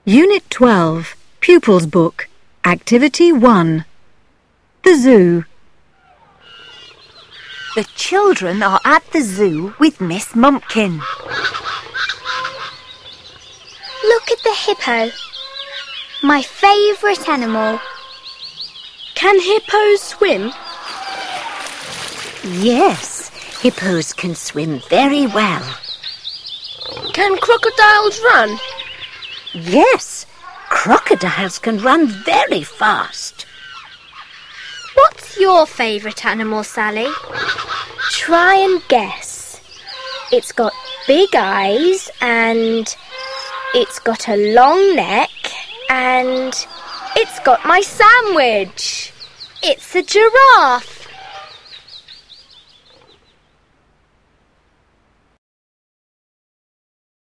Unit 12, Pupils Book, Activity 1. The Zoo. The children are at the zoo with Miss Mumpkin. Look at the hippo. My favourite animal. Can hippos swim? Yes, hippos can swim very well. Can crocodiles run? Yes, crocodiles can run very fast. What's your favourite animal, Sally? Try and guess. It's got big eyes and it's got a long neck and it's got my sandwich. It's a giraffe.